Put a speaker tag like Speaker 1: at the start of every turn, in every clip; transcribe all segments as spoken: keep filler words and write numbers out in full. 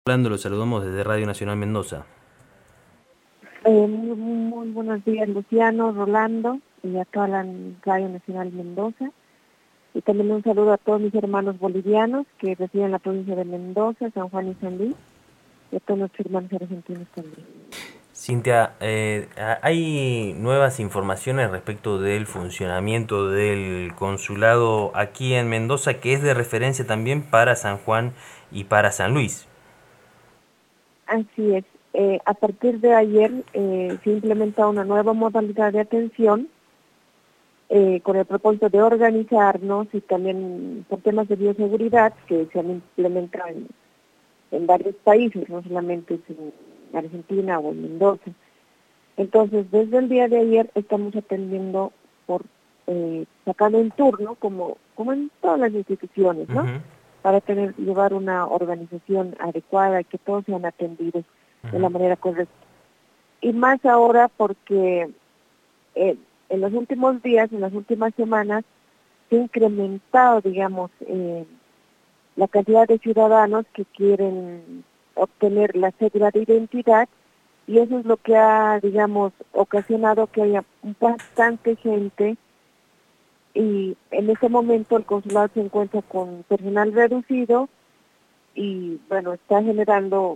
Speaker 1: Hablando, lo saludamos desde Radio Nacional Mendoza.
Speaker 2: Eh, muy, muy buenos días, Luciano, Rolando, y a toda la Radio Nacional Mendoza. Y también un saludo a todos mis hermanos bolivianos que residen en la provincia de Mendoza, San Juan y San Luis, y a todos nuestros hermanos argentinos también.
Speaker 1: Cintia, eh, hay nuevas informaciones respecto del funcionamiento del consulado aquí en Mendoza, que es de referencia también para San Juan y para San Luis.
Speaker 2: Así es. Eh, a partir de ayer eh, se ha implementado una nueva modalidad de atención eh, con el propósito de organizarnos y también por temas de bioseguridad que se han implementado en, en varios países, no solamente en Argentina o en Mendoza. Entonces, desde el día de ayer estamos atendiendo por eh, sacando un turno, como como en todas las instituciones, ¿no?
Speaker 1: Uh-huh.
Speaker 2: Para tener llevar una organización adecuada y que todos sean atendidos uh-huh. de la manera correcta. Y más ahora porque eh, en los últimos días, en las últimas semanas, se ha incrementado, digamos, eh, la cantidad de ciudadanos que quieren obtener la cédula de identidad. Y eso es lo que ha, digamos, ocasionado que haya bastante gente y en este momento el consulado se encuentra con personal reducido y, bueno, está generando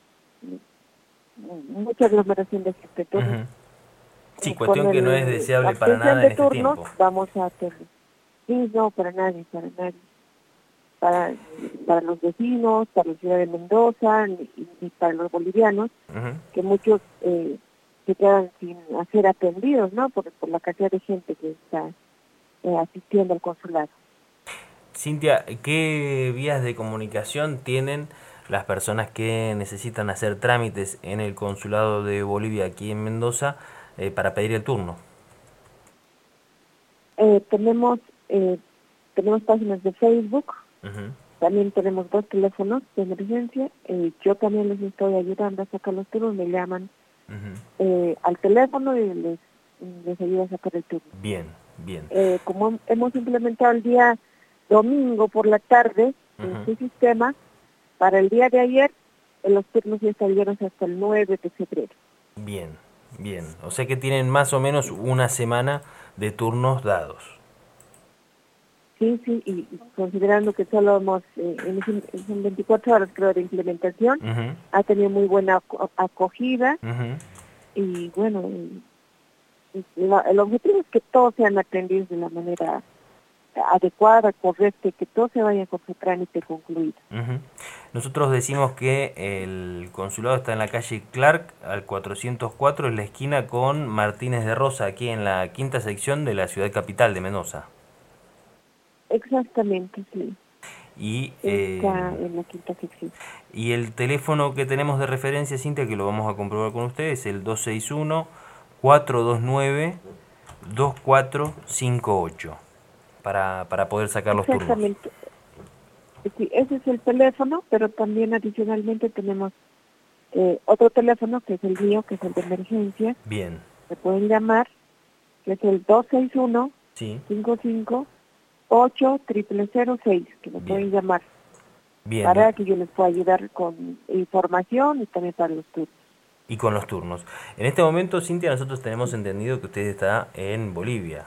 Speaker 2: mucha aglomeración de gente. Entonces,
Speaker 1: Uh-huh. Sí,
Speaker 2: eh, con
Speaker 1: cuestión que no es
Speaker 2: el, la
Speaker 1: deseable para
Speaker 2: obtención
Speaker 1: nada en
Speaker 2: de
Speaker 1: este
Speaker 2: turnos
Speaker 1: tiempo.
Speaker 2: vamos a tener. Sí, no, para nadie, para nadie. Para, para los vecinos, para la ciudad de Mendoza y, y para los bolivianos, uh-huh. que muchos eh, se quedan sin ser atendidos, ¿no? Por, por la cantidad de gente que está eh, asistiendo al consulado.
Speaker 1: Cintia, ¿qué vías de comunicación tienen las personas que necesitan hacer trámites en el consulado de Bolivia aquí en Mendoza eh, para pedir el turno?
Speaker 2: Eh, tenemos eh, tenemos páginas de Facebook, uh-huh. También tenemos dos teléfonos de emergencia, eh, yo también les estoy ayudando a sacar los turnos, me llaman uh-huh. eh, al teléfono y les, les ayudo a sacar el turno.
Speaker 1: Bien, bien.
Speaker 2: Eh, como hemos implementado el día domingo por la tarde uh-huh. en su sistema, para el día de ayer los turnos ya salieron hasta el nueve de febrero.
Speaker 1: Bien, bien. O sea que tienen más o menos una semana de turnos dados.
Speaker 2: Sí, sí, y considerando que solo hemos, eh, en, en veinticuatro horas creo de implementación, uh-huh. ha tenido muy buena acogida uh-huh. y bueno, y la, el objetivo es que todos sean atendidos de la manera adecuada, correcta, y que todos se vayan con su trámite concluido.
Speaker 1: Uh-huh. Nosotros decimos que el consulado está en la calle Clark, al cuatrocientos cuatro, en la esquina con Martínez de Rosa, aquí en la quinta sección de la ciudad capital de Mendoza.
Speaker 2: Exactamente, sí.
Speaker 1: Y,
Speaker 2: está
Speaker 1: eh,
Speaker 2: en la quinta sección.
Speaker 1: Y el teléfono que tenemos de referencia, Cintia, que lo vamos a comprobar con ustedes, es el dos seis uno, cuatro dos nueve, dos cuatro cinco ocho para, para poder sacar los turnos.
Speaker 2: Exactamente. Sí, ese es el teléfono, pero también adicionalmente tenemos eh, otro teléfono que es el mío, que es el de emergencia.
Speaker 1: Bien.
Speaker 2: Se pueden llamar, que es el dos seis uno, cinco cinco ocho cero cero cero seis, que me pueden llamar.
Speaker 1: Bien.
Speaker 2: Para que yo les pueda ayudar con información y también para los turnos.
Speaker 1: Y con los turnos. En este momento, Cintia, nosotros tenemos entendido que usted está en Bolivia.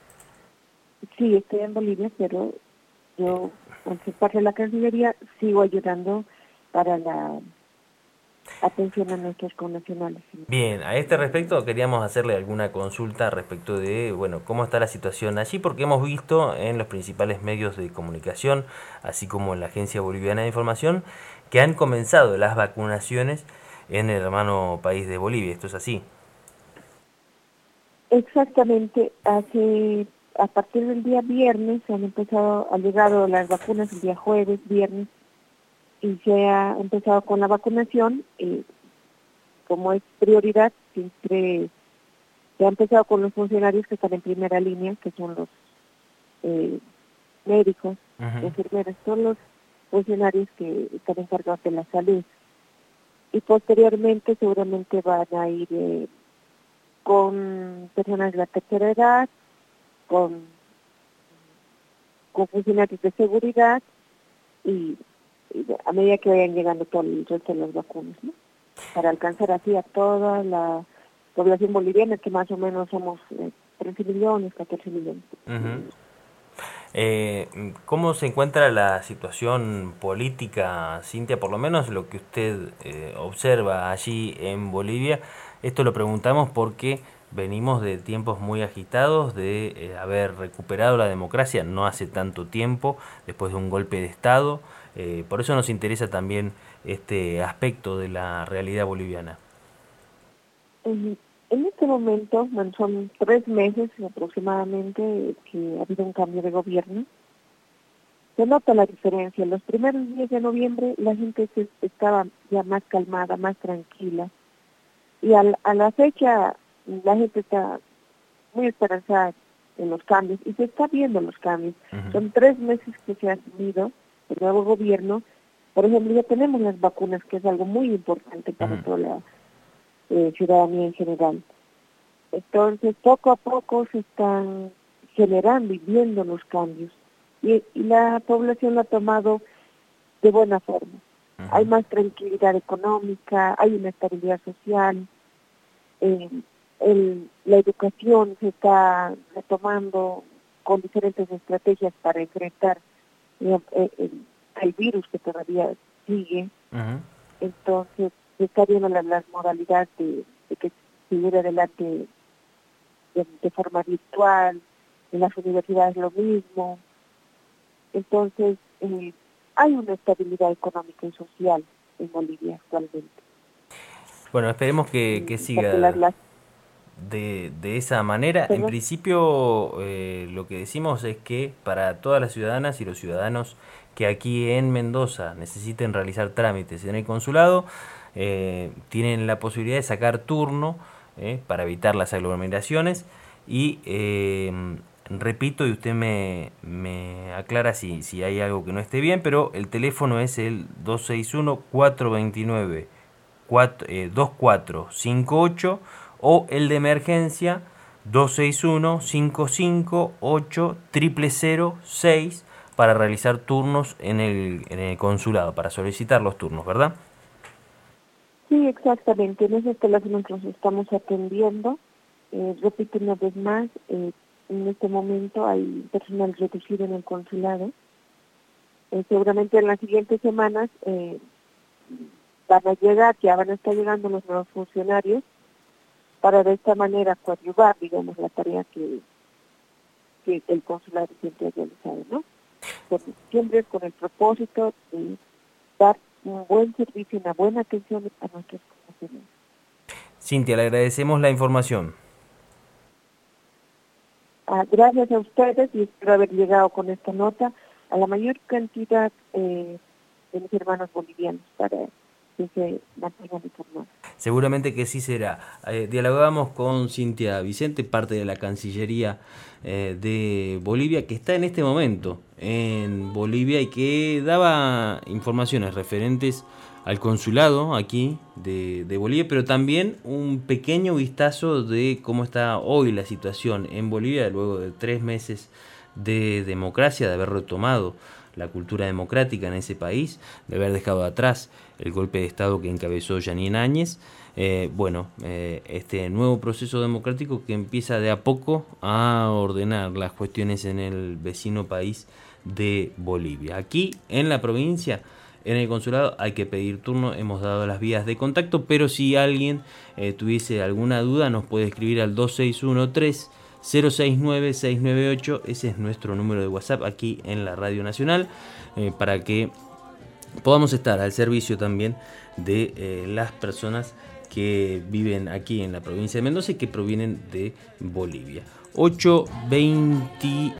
Speaker 2: Sí, estoy en Bolivia, pero yo, aunque parte de la Cancillería, sigo ayudando para la atención a nuestros connacionales.
Speaker 1: Bien, a este respecto queríamos hacerle alguna consulta respecto de, bueno, cómo está la situación allí, porque hemos visto en los principales medios de comunicación, así como en la Agencia Boliviana de Información, que han comenzado las vacunaciones en el hermano país de Bolivia. ¿Esto es así?
Speaker 2: Exactamente. Hace, a partir del día viernes se han empezado, han llegado las vacunas el día jueves, viernes, y se ha empezado con la vacunación. Eh, como es prioridad, siempre se ha empezado con los funcionarios que están en primera línea, que son los eh, médicos, uh-huh. enfermeras, son los funcionarios que están encargados de la salud. Y posteriormente seguramente van a ir eh, con personas de la tercera edad, con, con funcionarios de seguridad y a medida que vayan llegando todo el resto de las vacunas, ¿no? Para alcanzar así a toda la población boliviana, que más o menos somos eh, trece millones, catorce millones.
Speaker 1: Uh-huh. Eh, ¿Cómo se encuentra la situación política, Cintia? Por lo menos lo que usted eh, observa allí en Bolivia. Esto lo preguntamos porque venimos de tiempos muy agitados, de eh, haber recuperado la democracia no hace tanto tiempo, después de un golpe de Estado. Eh, por eso nos interesa también este aspecto de la realidad boliviana.
Speaker 2: En, en este momento, bueno, son tres meses aproximadamente que ha habido un cambio de gobierno. Se nota la diferencia. Los primeros días de noviembre la gente se, estaba ya más calmada, más tranquila. Y al, a la fecha la gente está muy esperanzada en los cambios y se está viendo los cambios. Uh-huh. Son tres meses que se ha asumido el nuevo gobierno. Por ejemplo, ya tenemos las vacunas, que es algo muy importante para uh-huh. toda la eh, ciudadanía en general. Entonces, poco a poco se están generando y viendo los cambios. Y, y la población lo ha tomado de buena forma. Uh-huh. Hay más tranquilidad económica, hay una estabilidad social, eh, el, la educación se está retomando con diferentes estrategias para enfrentar eh, el, el virus que todavía sigue. Uh-huh. Entonces, se está viendo las, las modalidades de, de que se lleve adelante de, de forma virtual, en las universidades lo mismo. Entonces, eh, hay una estabilidad económica y social en Bolivia actualmente.
Speaker 1: Bueno, esperemos que, que siga
Speaker 2: las, las...
Speaker 1: De, de esa manera. ¿Perdón? En principio, eh, lo que decimos es que para todas las ciudadanas y los ciudadanos que aquí en Mendoza necesiten realizar trámites en el consulado, eh, tienen la posibilidad de sacar turno eh, para evitar las aglomeraciones y eh, repito, y usted me, me aclara si, si hay algo que no esté bien, pero el teléfono es el dos seis uno, cuatro dos nueve, dos cuatro cinco ocho o el de emergencia dos seis uno, cinco cinco ocho, cero cero cero seis para realizar turnos en el, en el consulado, para solicitar los turnos, ¿verdad?
Speaker 2: Sí, exactamente. En esos teléfonos los estamos atendiendo. Eh, repito una vez más, eh, en este momento hay personal reducido en el consulado. Eh, seguramente en las siguientes semanas eh, van a llegar, ya van a estar llegando los nuevos funcionarios para de esta manera coadyuvar, digamos, la tarea que, que el consulado siempre ha realizado, ¿no? Porque siempre con el propósito de dar un buen servicio, una buena atención a nuestros pacientes.
Speaker 1: Cintia, le agradecemos la información.
Speaker 2: Ah, gracias a ustedes y espero haber llegado con esta nota a la mayor cantidad eh, de mis hermanos bolivianos para que se mantengan informados.
Speaker 1: Seguramente que sí será. Eh, dialogamos con Cintia Vicente, parte de la Cancillería eh, de Bolivia, que está en este momento en Bolivia y que daba informaciones referentes al consulado aquí de, de Bolivia, pero también un pequeño vistazo de cómo está hoy la situación en Bolivia luego de tres meses de democracia, de haber retomado la cultura democrática en ese país, de haber dejado atrás el golpe de Estado que encabezó Yanine Áñez. Eh, bueno, eh, este nuevo proceso democrático que empieza de a poco a ordenar las cuestiones en el vecino país de Bolivia. Aquí en la provincia, en el consulado, hay que pedir turno, hemos dado las vías de contacto, pero si alguien eh, tuviese alguna duda nos puede escribir al dos seis uno tres, cero seis nueve, seis nueve ocho, ese es nuestro número de WhatsApp aquí en la Radio Nacional, eh, para que podamos estar al servicio también de eh, las personas que viven aquí en la provincia de Mendoza y que provienen de Bolivia. ocho veinte